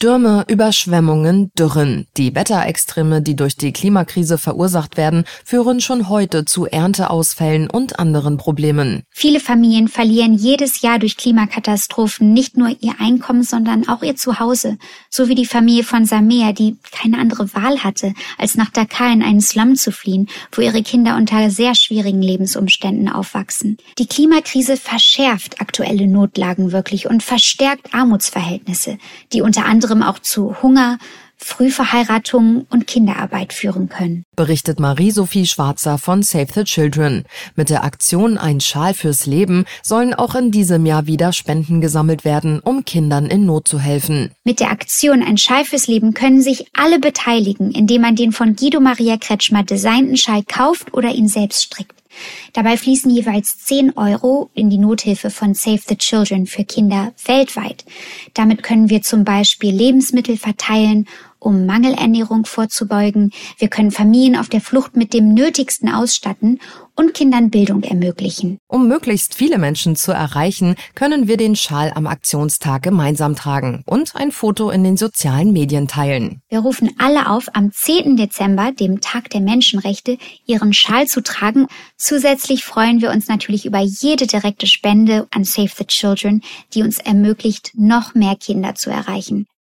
Stürme, Überschwemmungen, Dürren. Die Wetterextreme, die durch die Klimakrise verursacht werden, führen schon heute zu Ernteausfällen und anderen Problemen. Viele Familien verlieren jedes Jahr durch Klimakatastrophen nicht nur ihr Einkommen, sondern auch ihr Zuhause. So wie die Familie von Samea, die keine andere Wahl hatte, als nach Dakar in einen Slum zu fliehen, wo ihre Kinder unter sehr schwierigen Lebensumständen aufwachsen. Die Klimakrise verschärft aktuelle Notlagen wirklich und verstärkt Armutsverhältnisse, die unter anderem auch zu Hunger, Frühverheiratungen und Kinderarbeit führen können. Berichtet Marie-Sophie Schwarzer von Save the Children. Mit der Aktion Ein Schal fürs Leben sollen auch in diesem Jahr wieder Spenden gesammelt werden, um Kindern in Not zu helfen. Mit der Aktion Ein Schal fürs Leben können sich alle beteiligen, indem man den von Guido Maria Kretschmer designten Schal kauft oder ihn selbst strickt. Dabei fließen jeweils 10 Euro in die Nothilfe von Save the Children für Kinder weltweit. Damit können wir zum Beispiel Lebensmittel verteilen, um Mangelernährung vorzubeugen. Wir können Familien auf der Flucht mit dem Nötigsten ausstatten und Kindern Bildung ermöglichen. Um möglichst viele Menschen zu erreichen, können wir den Schal am Aktionstag gemeinsam tragen und ein Foto in den sozialen Medien teilen. Wir rufen alle auf, am 10. Dezember, dem Tag der Menschenrechte, ihren Schal zu tragen. Zusätzlich freuen wir uns natürlich über jede direkte Spende an Save the Children, die uns ermöglicht, noch mehr Kinder zu erreichen.